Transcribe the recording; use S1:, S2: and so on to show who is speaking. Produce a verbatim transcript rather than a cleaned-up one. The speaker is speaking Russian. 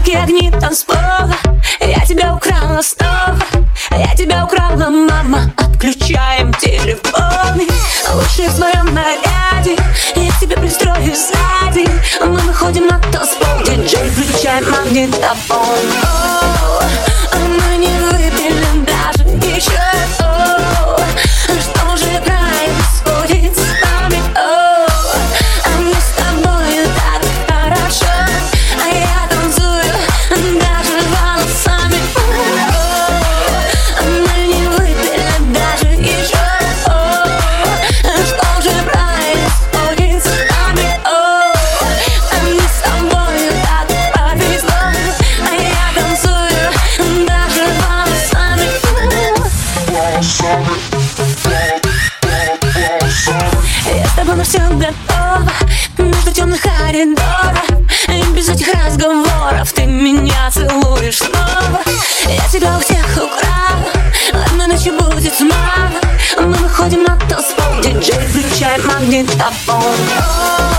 S1: яркие огни танцпола. Я тебя украла снова, я тебя украла, мама. Отключаем телефоны, лучше в своем наряде. Я к тебе пристроюсь сзади. Мы выходим на танцпол, диджей, включаем магнитофон. О, а мы не выпили даже еще. О, что же происходит с нами? О, а мне с тобой так хорошо, а я танцую даже волосами. О, а мы не выпили даже еще. О, что же происходит с нами? О, а мне с тобой так повезло, а я танцую даже волосами. Я с тобой на все готова, между темных коридоров. И без этих разговоров ты меня целуешь снова. Я тебя у всех украла, одной ночи будет мало. Мы выходим на танцпол, диджей, включай магнитофон.